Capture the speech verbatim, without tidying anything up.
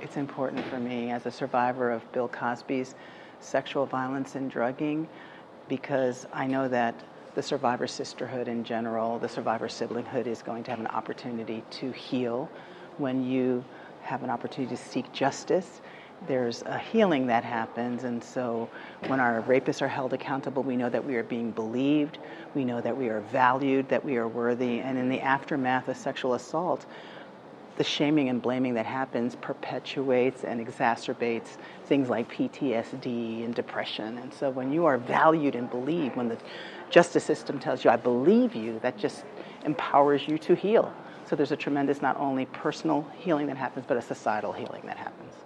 It's important for me as a survivor of Bill Cosby's sexual violence and drugging, because I know that the survivor sisterhood in general, the survivor siblinghood, is going to have an opportunity to heal. When you have an opportunity to seek justice, there's a healing that happens. And so when our rapists are held accountable, we know that we are being believed, we know that we are valued, that we are worthy. And in the aftermath of sexual assault, the shaming and blaming that happens perpetuates and exacerbates things like P T S D and depression. And so when you are valued and believed, when the justice system tells you, I believe you, that just empowers you to heal. So there's a tremendous not only personal healing that happens, but a societal healing that happens.